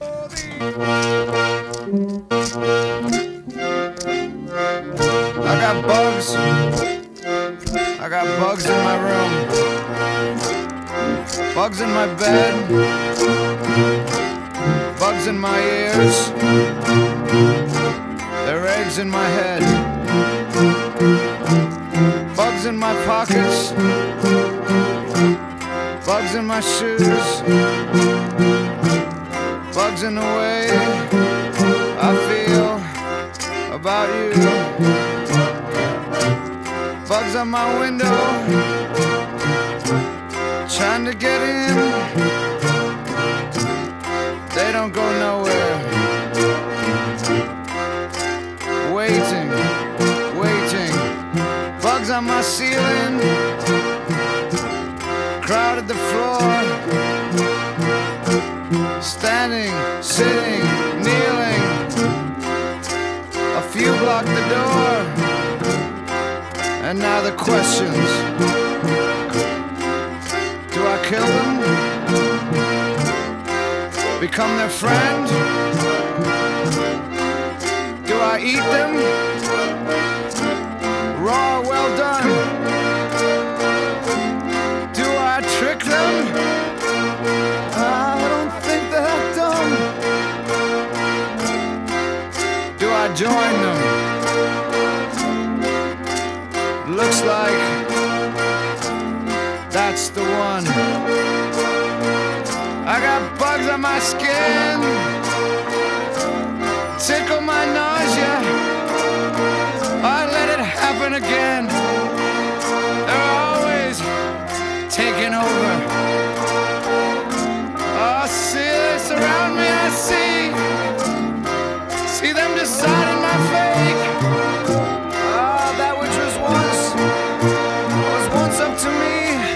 I got bugs. I got bugs in my room. Bugs in my bed. Bugs in my ears. There are eggs in my head. Bugs in my pockets. Bugs in my shoes. Bugs in the way I feel about you. Bugs on my window, trying to get in. They don't go nowhere. Waiting, waiting. Bugs on my ceiling, crowded the floor. Standing, sitting, kneeling. A few block the door. And now the questions. Do I kill them? Become their friend? Do I eat them? Raw, well done. Do I trick them? I don't think they're dumb. Do I join them? Looks like that's the one. I got bugs on my skin, tickle my nausea. I let it happen again. They're always taking over. Oh, see this around me, I see them deciding my fate. Oh, that which was once up to me.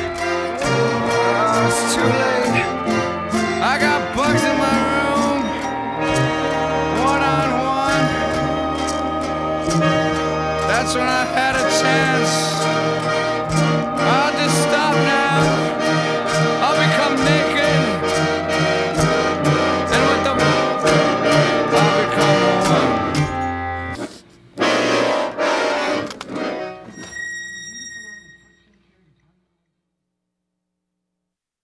Oh, it's too late. I got bugs in my room, one on one. That's when I had a chance.